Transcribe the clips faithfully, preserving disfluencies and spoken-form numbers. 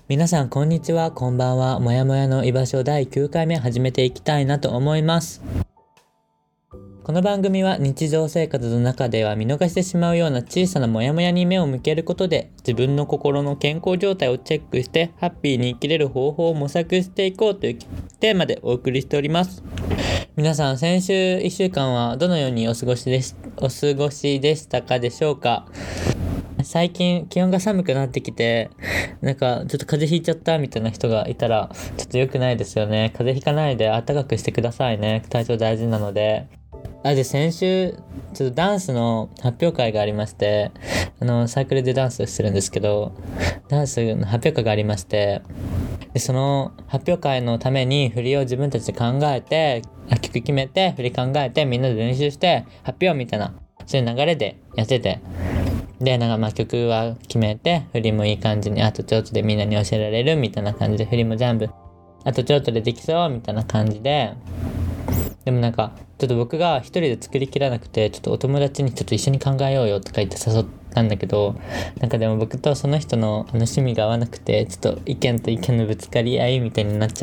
皆さんこんにちは、こんばんは。もやもやの居場所だいきゅうかいめ始めていきたいなと思います。この番組は日常生活の中では見逃してしまうような小さなモヤモヤに目を向けることで、自分の心の健康状態をチェックしてハッピーに生きれる方法を模索していこうというテーマでお送りしております。皆さん先週いっしゅうかんはどのようにお過ごしでしお過ごしでしたかでしょうか。最近気温が寒くなってきて、なんかちょっと風邪ひいちゃったみたいな人がいたらちょっと良くないですよね。風邪ひかないで暖かくしてくださいね。体調大事なので。あ、で先週ちょっとダンスの発表会がありまして、あのサークルでダンスしてるんですけど、ダンスの発表会がありまして、でその発表会のために振りを自分たちで考えて、曲決めて振り考えてみんなで練習して発表みたいな、そういう流れでやってて、でなんかまあ曲は決めて振りもいい感じにあとちょっとでみんなに教えられるみたいな感じで、振りも全部あとちょっとでできそうみたいな感じで、でもなんかちょっと僕が一人で作りきらなくて、ちょっとお友達にちょっと一緒に考えようよとか言って誘ったんだけど、なんかでも僕とその人の趣味が合わなくて、ちょっと意見と意見のぶつかり合いみたいになっちゃって、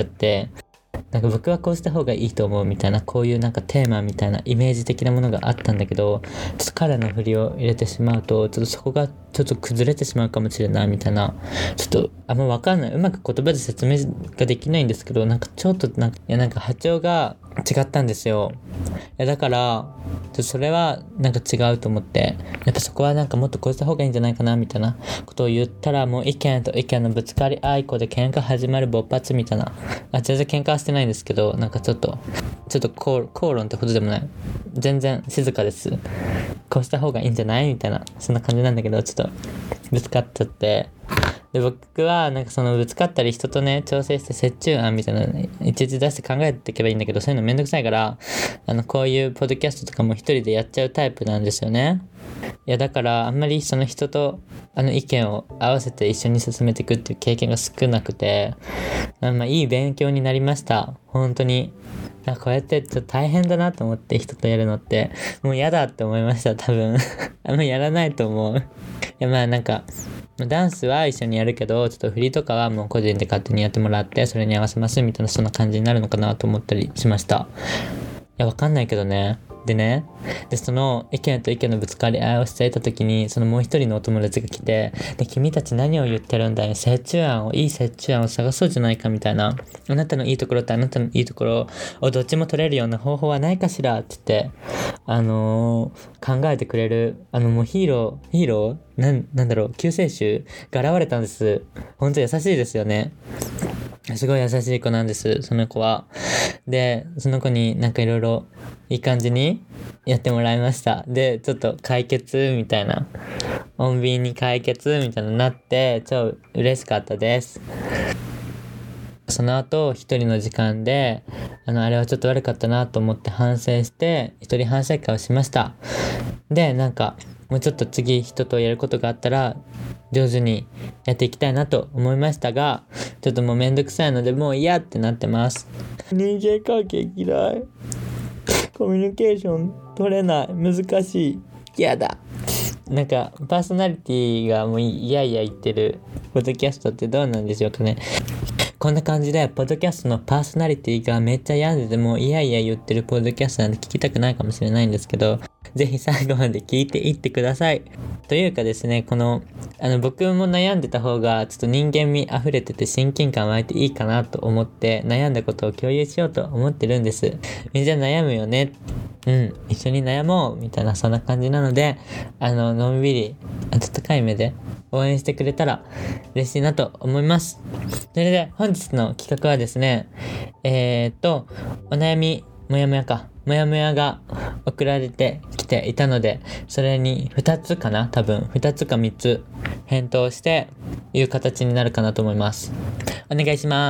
なんか僕はこうした方がいいと思うみたいな、こういうなんかテーマみたいなイメージ的なものがあったんだけど、ちょっと彼の振りを入れてしまうとちょっとそこがちょっと崩れてしまうかもしれないみたいな、ちょっとあんま分かんない、うまく言葉で説明ができないんですけど、なんかちょっとなんかいやなんか波長が違ったんですよ。いやだからちょっとそれはなんか違うと思って、やっぱそこはなんかもっとこうした方がいいんじゃないかなみたいなことを言ったら、もう意見と意見のぶつかり合いこで喧嘩始まる勃発みたいな。あ、全然喧嘩はしてないんですけど、なんかちょっとちょっと口口論ってほどでもない、全然静かです、こうした方がいいんじゃないみたいな、そんな感じなんだけど、ちょっとぶつかっちゃって、で僕はなんかそのぶつかったり人とね調整して折衷案みたいなのいちいち出して考えていけばいいんだけど、そういうのめんどくさいから、あのこういうポッドキャストとかも一人でやっちゃうタイプなんですよね。いやだからあんまりその人とあの意見を合わせて一緒に進めていくっていう経験が少なくて、あまあいい勉強になりました。本当になんかこうやってちょっと大変だなと思って、人とやるのってもう嫌だって思いました。多分あんまやらないと思う。いやまあなんかダンスは一緒にやるけど、ちょっと振りとかはもう個人で勝手にやってもらって、それに合わせますみたいな、そんな感じになるのかなと思ったりしました。いやわかんないけどね。でね、でその意見と意見のぶつかり合いをしていた時に、そのもう一人のお友達が来て、で君たち何を言ってるんだよ、折衷案をいい折衷案を探そうじゃないかみたいな、あなたのいいところとあなたのいいところをどっちも取れるような方法はないかしらって言って、あのー、考えてくれるあのもうヒーローヒーローなんなんだろう救世主が現れたんです。本当優しいですよね。すごい優しい子なんです、その子は。でその子になんかいろいろいい感じにやってもらいました。でちょっと解決みたいな、穏便に解決みたいなのになって超嬉しかったです。その後一人の時間であのあれはちょっと悪かったなと思って反省して一人反省会をしました。でなんかもうちょっと次人とやることがあったら上手にやっていきたいなと思いましたが、ちょっともうめんどくさいのでもう嫌ってなってます。人間関係嫌い、コミュニケーション取れない、難しい、嫌だ。なんかパーソナリティがもういやいや言ってるポッドキャストってどうなんでしょうかね。こんな感じでポッドキャストのパーソナリティがめっちゃ病んでてもいやいや言ってるポッドキャストなんで聞きたくないかもしれないんですけど、ぜひ最後まで聞いていってください。というかですね、このあの僕も悩んでた方がちょっと人間味溢れてて親近感湧いていいかなと思って悩んだことを共有しようと思ってるんです。みんな悩むよね、うん一緒に悩もうみたいな、そんな感じなので、あののんびり温かい目で応援してくれたら嬉しいなと思います。それで本日の企画はですね、えー、っとお悩みもやもやかもやもやが送られてきていたので、それにふたつかな、多分ふたつかみっつ返答していう形になるかなと思います。お願いします。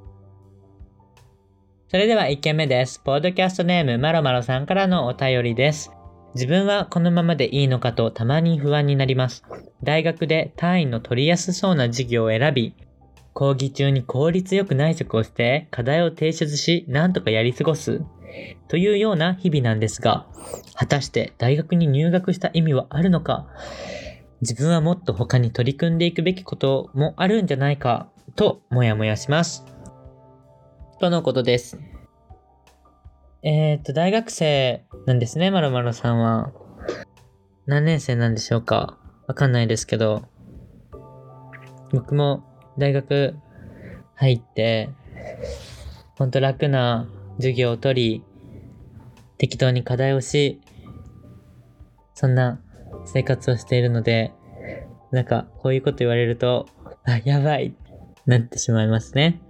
それではいっけんめです。ポッドキャストネームまろまろさんからのお便りです。自分はこのままでいいのかとたまに不安になります。大学で単位の取りやすそうな授業を選び、講義中に効率よく内職をして課題を提出し、なんとかやり過ごすというような日々なんですが、果たして大学に入学した意味はあるのか、自分はもっと他に取り組んでいくべきこともあるんじゃないかともやもやします。とのことです。えっと、大学生なんですね、まるまるさんは。何年生なんでしょうか？わかんないですけど、僕も大学入って、ほんと楽な授業を取り、適当に課題をし、そんな生活をしているので、なんかこういうこと言われると、あ、やばいなってしまいますね。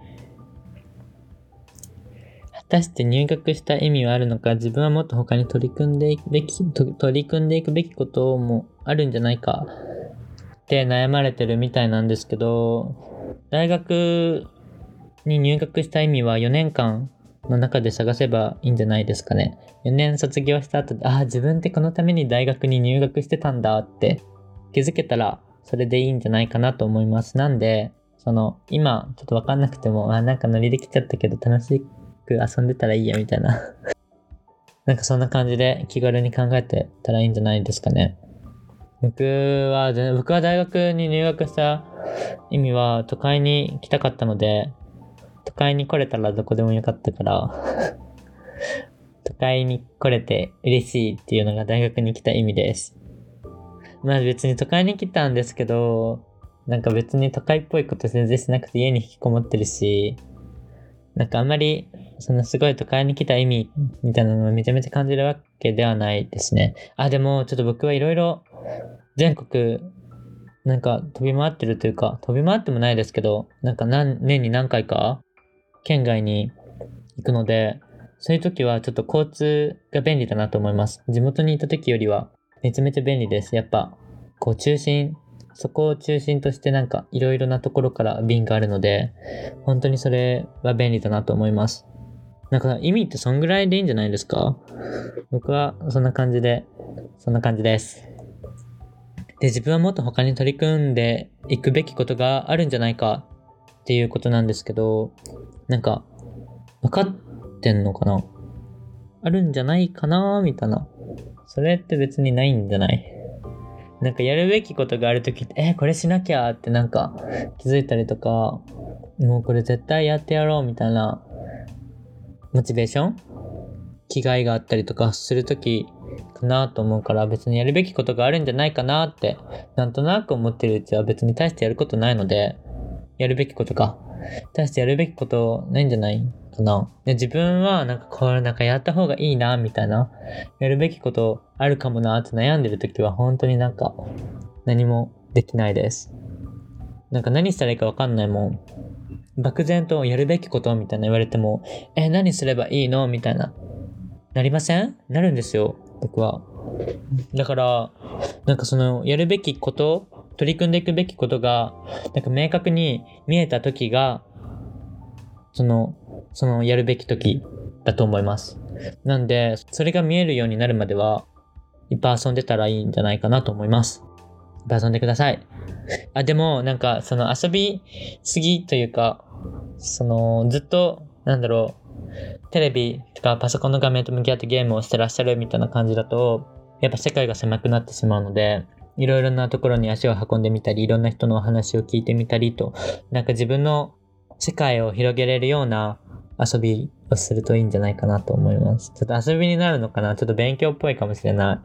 果たして入学した意味はあるのか、自分はもっと他に取り組んでいくべき、取り組んでいくべきこともあるんじゃないかって悩まれてるみたいなんですけど、大学に入学した意味はよねんかんの中で探せばいいんじゃないですかね。よねん卒業した後で、ああ、自分ってこのために大学に入学してたんだって気づけたら、それでいいんじゃないかなと思います。なんで、その、今、ちょっとわかんなくても、あ、なんかノリできちゃったけど楽しく遊んでたらいいや、みたいな。なんかそんな感じで気軽に考えてたらいいんじゃないですかね。僕は、僕は大学に入学した意味は、都会に来たかったので、都会に来れたらどこでもよかったから都会に来れて嬉しいっていうのが大学に来た意味です。まあ別に都会に来たんですけど、なんか別に都会っぽいこと全然しなくて家に引きこもってるし、なんかあんまりそのすごい都会に来た意味みたいなのをめちゃめちゃ感じるわけではないですね。あ、でもちょっと僕はいろいろ全国なんか飛び回ってるというか、飛び回ってもないですけど、なんか何年に何回か県外に行くので、そういう時はちょっと交通が便利だなと思います。地元にいた時よりはめちゃめちゃ便利です。やっぱ、こう中心、そこを中心としてなんかいろいろなところから便があるので、本当にそれは便利だなと思います。なんか意味ってそんぐらいでいいんじゃないですか？僕はそんな感じで、そんな感じです。で、自分はもっと他に取り組んでいくべきことがあるんじゃないかっていうことなんですけど、なんか、分かってんのかな？あるんじゃないかなみたいな。それって別にないんじゃない？なんかやるべきことがあるときって、えー、これしなきゃってなんか気づいたりとか、もうこれ絶対やってやろうみたいなモチベーション？気概があったりとかするときかなと思うから、別にやるべきことがあるんじゃないかなってなんとなく思ってるうちは別に大してやることないので、やるべきことか大してやるべきことないんじゃないかな。で、自分はなんかこれなんかやった方がいいなみたいな、やるべきことあるかもなって悩んでるときは本当になんか何もできないです。なんか何したらいいかわかんないもん。漠然とやるべきことみたいな言われても、え、何すればいいのみたいな。なりません？なるんですよ、僕は。だから、なんかそのやるべきこと、取り組んでいくべきことが、なんか明確に見えた時が、その、そのやるべき時だと思います。なんで、それが見えるようになるまでは、いっぱい遊んでたらいいんじゃないかなと思います。いっぱい遊んでください。あ、でも、なんか、その遊びすぎというか、その、ずっと、なんだろう、テレビとかパソコンの画面と向き合ってゲームをしてらっしゃるみたいな感じだと、やっぱ世界が狭くなってしまうので、いろいろなところに足を運んでみたり、いろんな人のお話を聞いてみたりと、なんか自分の世界を広げれるような遊びをするといいんじゃないかなと思います。ちょっと遊びになるのかな？ちょっと勉強っぽいかもしれない。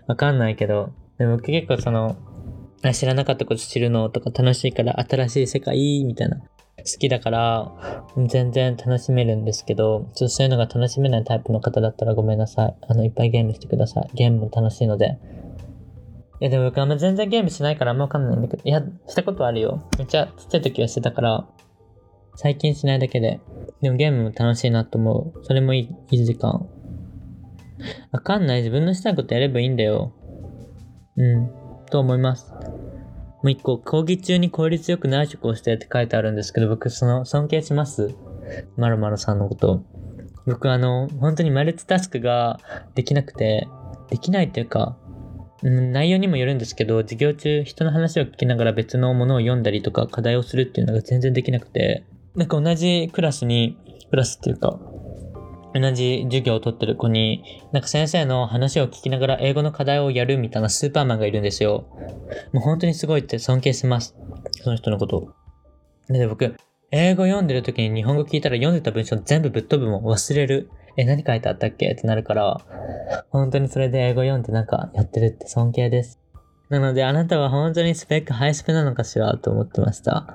わかんないけど、でも僕結構その、知らなかったこと知るのとか楽しいから新しい世界みたいな好きだから全然楽しめるんですけど、ちょっとそういうのが楽しめないタイプの方だったらごめんなさい。あのいっぱいゲームしてください。ゲームも楽しいので。いやでも僕あんま全然ゲームしないからあんまわかんないんだけど、いやしたことあるよ。めっちゃちっちゃい時はしてたから最近しないだけで。でもゲームも楽しいなと思う。それもいい、いい時間。わかんない。自分のしたいことやればいいんだよ。うんと思います。もう一個、講義中に効率よく内職をしてって書いてあるんですけど、僕その尊敬します。まるまるさんのこと。僕あの本当にマルチタスクができなくて、できないっていうか、うん、内容にもよるんですけど、授業中人の話を聞きながら別のものを読んだりとか課題をするっていうのが全然できなくて、なんか同じクラスにクラスっていうか同じ授業を取ってる子になんか先生の話を聞きながら英語の課題をやるみたいなスーパーマンがいるんですよ。もう本当にすごいって尊敬します、その人のこと。 で、僕、英語読んでる時に日本語聞いたら読んでた文章全部ぶっ飛ぶもん忘れる。え、何書いてあったっけってなるから、本当にそれで英語読んでなんかやってるって尊敬です。なのであなたは本当にスペックハイスペなのかしらと思ってました。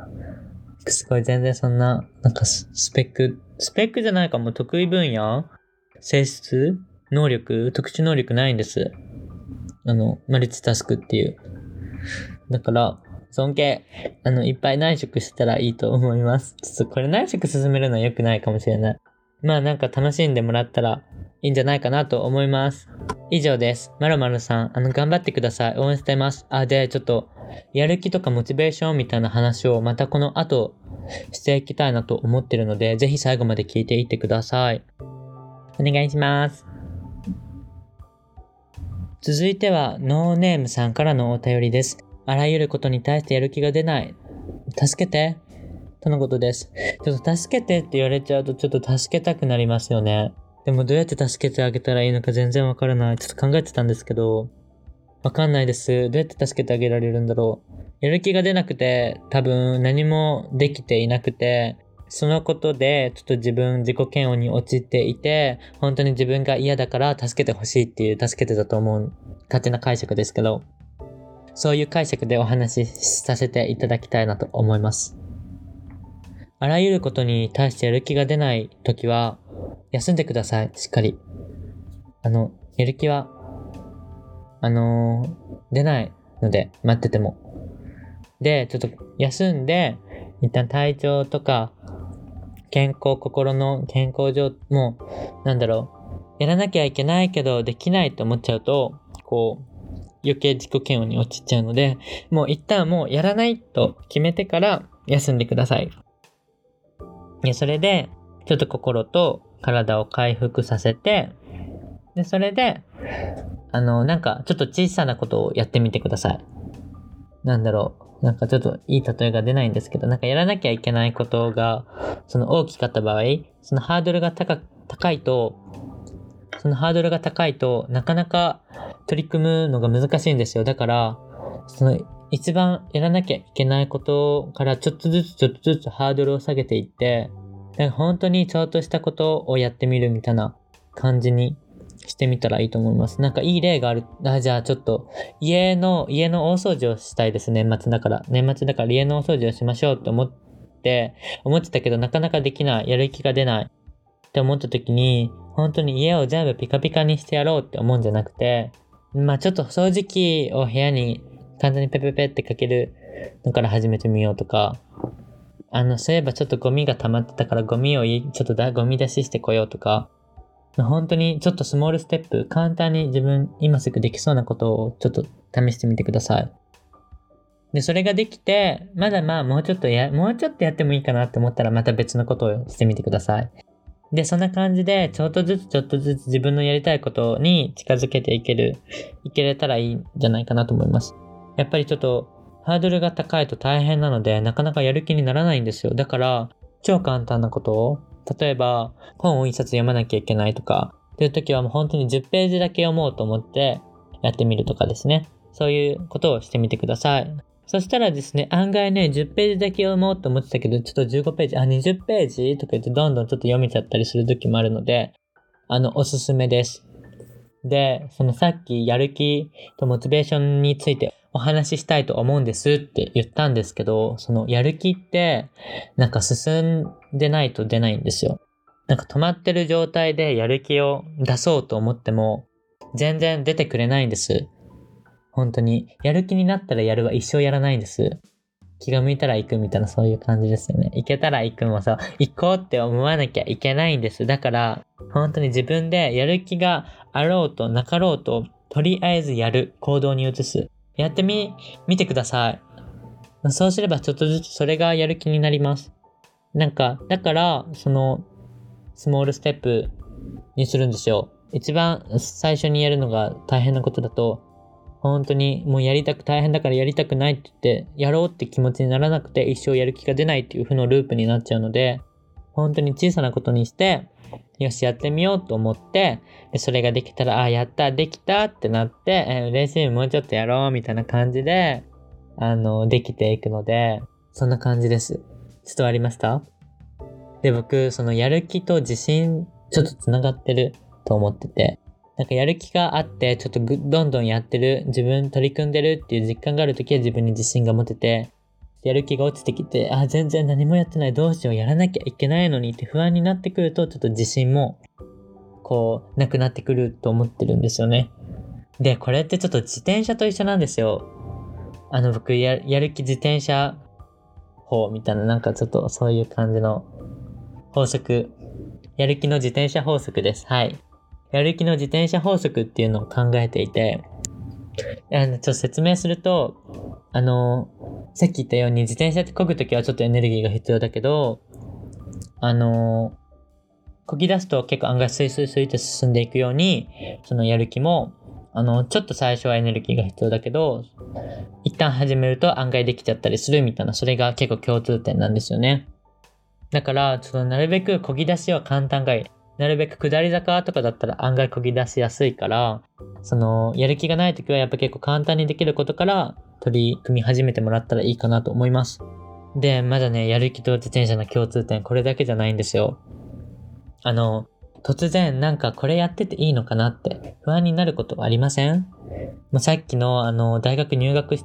すごい全然そんな、なんかスペック、スペックじゃないかも得意分野性質能力特殊能力ないんです。あの、マルチタスクっていう。だから、尊敬。あの、いっぱい内職したらいいと思います。ちょっとこれ内職進めるのは良くないかもしれない。まあなんか楽しんでもらったらいいんじゃないかなと思います。以上です。まるまるさん、あの、頑張ってください。応援してます。あ、で、ちょっと、やる気とかモチベーションみたいな話をまたこの後していきたいなと思ってるので、ぜひ最後まで聞いていってください。お願いします。続いては、ノーネームさんからのお便りです。あらゆることに対してやる気が出ない。助けて。とのことです。ちょっと助けてって言われちゃうとちょっと助けたくなりますよね。でもどうやって助けてあげたらいいのか全然わからない。ちょっと考えてたんですけど、わかんないです。どうやって助けてあげられるんだろう。やる気が出なくて、多分何もできていなくて、そのことでちょっと自分自己嫌悪に陥っていて、本当に自分が嫌だから助けてほしいっていう助けてだと思う勝手な解釈ですけど、そういう解釈でお話しさせていただきたいなと思います。あらゆることに対してやる気が出ないときは休んでください。しっかり。あの、やる気はあのー、出ないので待ってても。で、ちょっと休んで一旦体調とか健康、心の健康上もなんだろう、やらなきゃいけないけどできないと思っちゃうとこう余計自己嫌悪に陥っちゃうので、もう一旦もうやらないと決めてから休んでください。で、それでちょっと心と体を回復させて、で、それであのなんかちょっと小さなことをやってみてください。なんだろう、なんかちょっといい例えが出ないんですけど、なんかやらなきゃいけないことがその大きかった場合、そのハードルが高高いとそのハードルが高いとなかなか取り組むのが難しいんですよ。だからその一番やらなきゃいけないことからちょっとずつちょっとずつハードルを下げていって、なんか本当にちょっとしたことをやってみるみたいな感じにしてみたらいいと思います。なんかいい例がある。あ、じゃあちょっと家の家の大掃除をしたいです。年末だから年末だから家の大掃除をしましょうって思って思ってたけどなかなかできない、やる気が出ないって思った時に、本当に家を全部ピカピカにしてやろうって思うんじゃなくて、まあちょっと掃除機を部屋に簡単にペペペってかけるのから始めてみようとか、あのそういえばちょっとゴミが溜まってたからゴミをちょっとだゴミ出ししてこようとか、本当にちょっとスモールステップ、簡単に自分今すぐできそうなことをちょっと試してみてください。で、それができて、まだまあもうちょっとや、もうちょっとやってもいいかなって思ったらまた別のことをしてみてください。で、そんな感じでちょっとずつちょっとずつ自分のやりたいことに近づけていける、いけれたらいいんじゃないかなと思います。やっぱりちょっとハードルが高いと大変なので、なかなかやる気にならないんですよ。だから、超簡単なことを、例えば本を一冊読まなきゃいけないとかっていう時はもう本当にじゅっページだけ読もうと思ってやってみるとかですね。そういうことをしてみてください。そしたらですね、案外ね、じゅっページだけ読もうと思ってたけど、ちょっとじゅうごページ、あ、にじゅっページとか言ってどんどんちょっと読めちゃったりする時もあるので、あの、おすすめです。で、そのさっきやる気とモチベーションについてお話ししたいと思うんですって言ったんですけど、そのやる気ってなんか進んでないと出ないんですよ。なんか止まってる状態でやる気を出そうと思っても全然出てくれないんです。本当にやる気になったらやるは一生やらないんです。気が向いたら行くみたいなそういう感じですよね。行けたら行くもさ、行こうって思わなきゃいけないんです。だから本当に自分でやる気があろうとなかろうととりあえずやる、行動に移す。やってみ、見てください。そうすればちょっとずつそれがやる気になります。なんか、だから、その、スモールステップにするんですよ。一番最初にやるのが大変なことだと、本当にもうやりたく、大変だからやりたくないって言って、やろうって気持ちにならなくて一生やる気が出ないっていう負のループになっちゃうので、本当に小さなことにして、よしやってみようと思って、でそれができたら、あ、やった、できたってなって、えー、嬉しい、もうちょっとやろうみたいな感じで、あの、できていくので、そんな感じです。 伝わりました？で、僕、そのやる気と自信、ちょっとつながってると思ってて、なんかやる気があって、ちょっとぐどんどんやってる、自分取り組んでるっていう実感があるときは自分に自信が持てて、やる気が落ちてきて、あ、全然何もやってない、どうしよう、やらなきゃいけないのにって不安になってくると、ちょっと自信も、こう、なくなってくると思ってるんですよね。で、これってちょっと自転車と一緒なんですよ。あの、僕や、やる気自転車法みたいな、なんかちょっとそういう感じの法則。やる気の自転車法則です。はい。やる気の自転車法則っていうのを考えていて、あのちょっと説明すると、あの、さっき言ったように自転車って漕ぐときはちょっとエネルギーが必要だけど、あの、漕ぎ出すと結構案外スイスイスイって進んでいくように、そのやる気も、あの、ちょっと最初はエネルギーが必要だけど、一旦始めると案外できちゃったりするみたいな、それが結構共通点なんですよね。だから、ちょっとなるべく漕ぎ出しは簡単がいい。なるべく下り坂とかだったら案外漕ぎ出しやすいから、その、やる気がないときはやっぱ結構簡単にできることから取り組み始めてもらったらいいかなと思います。で、まだね、やる気と自転車の共通点、これだけじゃないんですよ。あの、突然なんかこれやってていいのかなって不安になることありません？もうさっきのあの、大学入学して、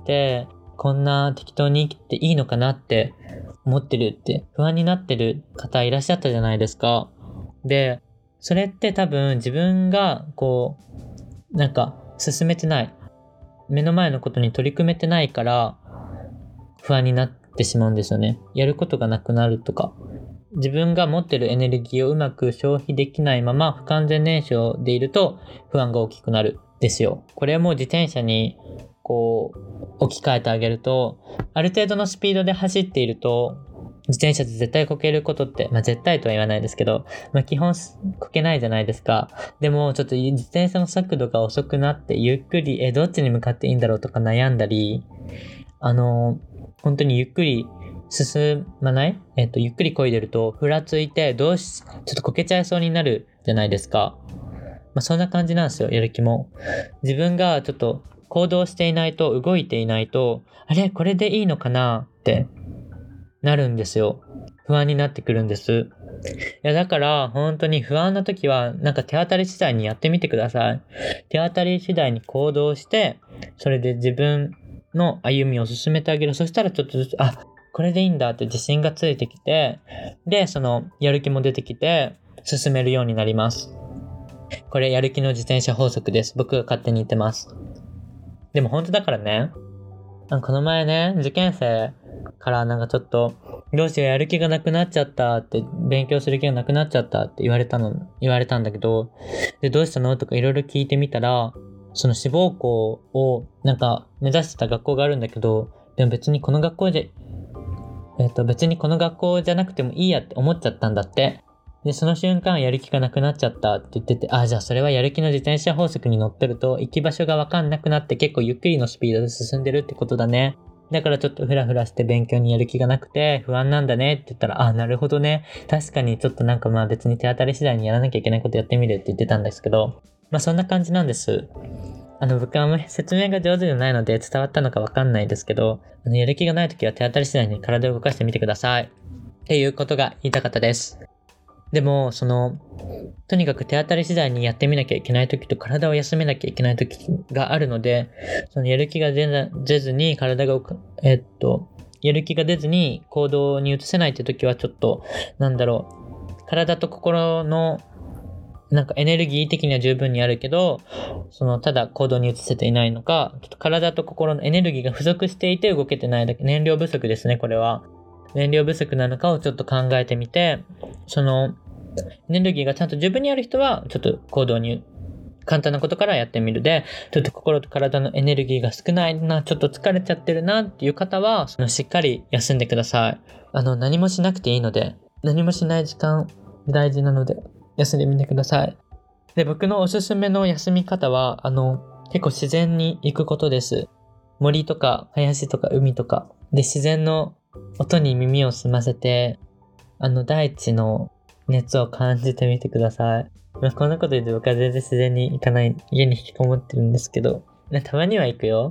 こんな適当に生きていいのかなって思ってるって不安になってる方いらっしゃったじゃないですか。で、それって多分自分がこう、なんか進めてない。目の前のことに取り組めてないから不安になってしまうんですよね。やることがなくなるとか。自分が持ってるエネルギーをうまく消費できないまま不完全燃焼でいると不安が大きくなるですよ。これも自転車にこう置き換えてあげると、ある程度のスピードで走っていると自転車で絶対こけることって、まあ絶対とは言わないですけど、まあ基本こけないじゃないですか。でもちょっと自転車の速度が遅くなってゆっくり、え、どっちに向かっていいんだろうとか悩んだり、あの、本当にゆっくり進まないえっと、ゆっくり漕いでると、ふらついて、どうし、ちょっとこけちゃいそうになるじゃないですか。まあ、そんな感じなんですよ、やる気も。自分がちょっと行動していないと、動いていないと、あれこれでいいのかなってなるんですよ。不安になってくるんです。いや、だから、本当に不安な時は、なんか手当たり次第にやってみてください。手当たり次第に行動して、それで自分の歩みを進めてあげる。そしたらちょっとずつ、あ、これでいいんだって自信がついてきて、で、その、やる気も出てきて、進めるようになります。これ、やる気の自転車法則です。僕が勝手に言ってます。でも本当だからね、この前ね、受験生からなんかちょっと、どうしようやる気がなくなっちゃったって、勉強する気がなくなっちゃったって言われたの、言われたんだけど、で、どうしたのとかいろいろ聞いてみたら、その志望校をなんか目指してた学校があるんだけど、でも別にこの学校で、えっと別にこの学校じゃなくてもいいやって思っちゃったんだって。で、その瞬間やる気がなくなっちゃったって言ってて、あ、じゃあそれはやる気の自転車法則に乗ってると行き場所がわかんなくなって結構ゆっくりのスピードで進んでるってことだね。だからちょっとフラフラして勉強にやる気がなくて不安なんだねって言ったら、あ、なるほどね。確かにちょっとなんかまあ別に手当たり次第にやらなきゃいけないことやってみるって言ってたんですけど、まあそんな感じなんです。あの、僕はあんまり説明が上手じゃないので伝わったのかわかんないですけど、あのやる気がないときは手当たり次第に体を動かしてみてください。っていうことが言いたかったです。でも、その、とにかく手当たり次第にやってみなきゃいけないときと体を休めなきゃいけないときがあるので、そのやる気が出ずに体が、えっと、やる気が出ずに行動に移せないってときはちょっと、なんだろう、体と心のなんかエネルギー的には十分にあるけど、そのただ行動に移せていないのか、ちょっと体と心のエネルギーが不足していて動けてないだけ、燃料不足ですね、これは。燃料不足なのかをちょっと考えてみて、そのエネルギーがちゃんと十分にある人はちょっと行動に簡単なことからやってみるで、ちょっと心と体のエネルギーが少ないな、ちょっと疲れちゃってるなっていう方は、そのしっかり休んでください。あの何もしなくていいので、何もしない時間大事なので休んでみてください。で、僕のおすすめの休み方はあの結構自然に行くことです。森とか林とか海とかで自然の音に耳を澄ませて、あの大地の熱を感じてみてください。まあ、こんなこと言って僕は全然自然に行かない、家に引きこもってるんですけど、たまには行くよ。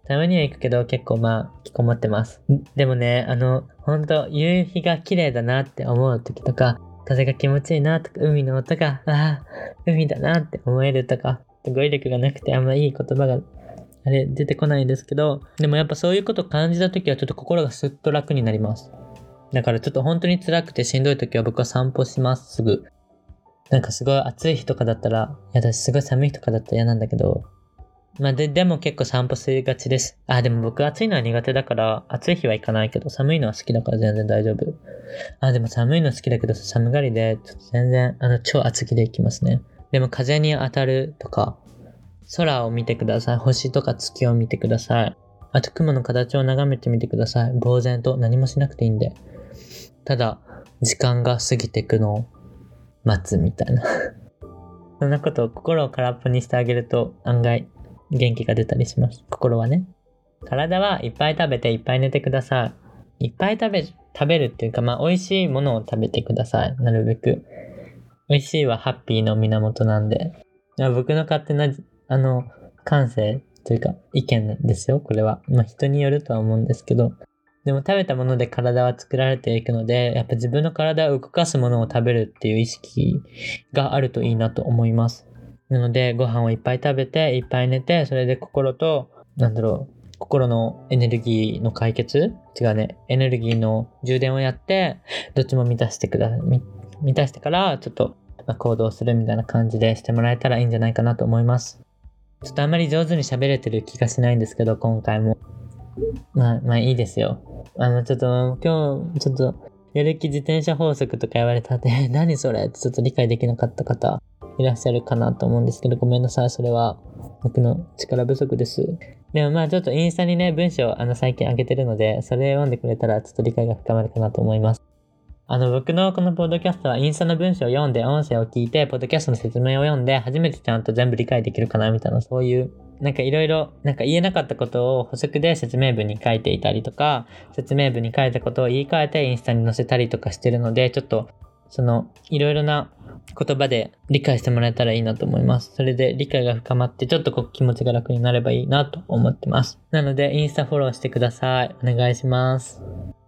たまには行くけど結構まあ、引きこもってます。でもね、あの、ほんと、夕日が綺麗だなって思う時とか、風が気持ちいいなとか、海の音が、ああ、海だなって思えるとか、語彙力がなくてあんまいい言葉が、あれ、出てこないんですけど、でもやっぱそういうことを感じた時はちょっと心がスッと楽になります。だからちょっと本当に辛くてしんどい時は僕は散歩します、すぐ。なんかすごい暑い日とかだったら、いやだしすごい寒い日とかだったら嫌なんだけど、まあで、でも結構散歩しがちです。あ、でも僕暑いのは苦手だから、暑い日は行かないけど、寒いのは好きだから全然大丈夫。あ、でも寒いの好きだけど、寒がりで、ちょっと全然、あの、超暑気で行きますね。でも風に当たるとか、空を見てください。星とか月を見てください。あと雲の形を眺めてみてください。呆然と何もしなくていいんで。ただ、時間が過ぎていくのを待つみたいな。そんなことを心を空っぽにしてあげると案外元気が出たりします。心はね。体はいっぱい食べていっぱい寝てください。いっぱい食べ、食べるっていうか、まあ美味しいものを食べてください。なるべく。美味しいはハッピーの源なんで。僕の勝手な、あの、感性というか意見ですよ、これは。まあ人によるとは思うんですけど。でも食べたもので体は作られていくので、やっぱ自分の体を動かすものを食べるっていう意識があるといいなと思います。なのでご飯をいっぱい食べて、いっぱい寝て、それで心と、なんだろう、心のエネルギーの解決違うね。エネルギーの充電をやって、どっちも満たしてください。満たしてから、ちょっと行動するみたいな感じでしてもらえたらいいんじゃないかなと思います。ちょっとあんまり上手に喋れてる気がしないんですけど、今回も。まあ、まあいいですよ。あの、ちょっと、今日、ちょっと、やる気自転車法則とか言われたって、何それってちょっと理解できなかった方いらっしゃるかなと思うんですけど、ごめんなさい。それは、僕の力不足です。でもまあちょっとインスタにね、文章あの最近上げてるので、それを読んでくれたらちょっと理解が深まるかなと思います。あの、僕のこのポッドキャストはインスタの文章を読んで、音声を聞いて、ポッドキャストの説明を読んで、初めてちゃんと全部理解できるかなみたいな、そういう、なんかいろいろ、なんか言えなかったことを補足で説明文に書いていたりとか、説明文に書いたことを言い換えてインスタに載せたりとかしてるので、ちょっと、その、いろいろな言葉で理解してもらえたらいいなと思います。それで理解が深まって、ちょっとこう気持ちが楽になればいいなと思ってます。なので、インスタフォローしてください。お願いします。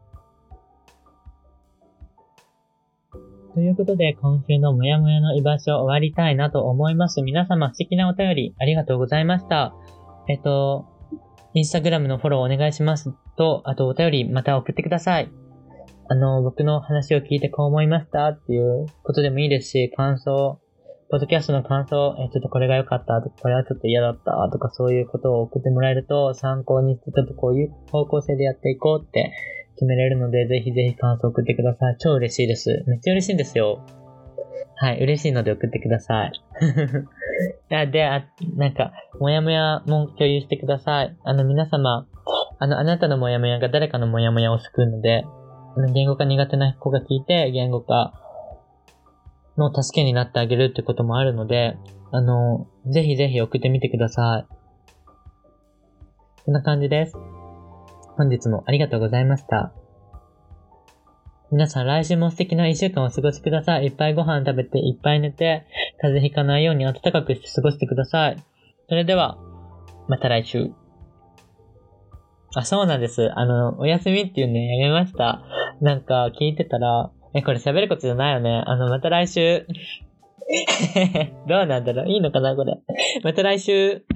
ということで、今週のもやもやの居場所終わりたいなと思います。皆様素敵なお便りありがとうございました。えっと、インスタグラムのフォローお願いしますと、あとお便りまた送ってください。あの、僕の話を聞いてこう思いましたっていうことでもいいですし、感想、ポッドキャストの感想、え、ちょっとこれが良かったとか、これはちょっと嫌だったとか、そういうことを送ってもらえると参考にして、ちょっとこういう方向性でやっていこうって決めれるので、ぜひぜひ感想送ってください。超嬉しいです。めっちゃ嬉しいんですよ。はい、嬉しいので送ってください。で、あ、なんか、もやもやも共有してください。あの、皆様、あの、あなたのもやもやが誰かのもやもやを救うので、あの言語化苦手な子が聞いて、言語化の助けになってあげるってこともあるので、あの、ぜひぜひ送ってみてください。こんな感じです。本日もありがとうございました。皆さん来週も素敵な一週間をお過ごしください。いっぱいご飯食べて、いっぱい寝て、風邪ひかないように暖かくして過ごしてください。それでは、また来週。あ、そうなんです。あの、お休みっていうね、やめました。なんか聞いてたら、え、これ喋ることじゃないよね。あの、また来週。どうなんだろう、いいのかなこれ。また来週。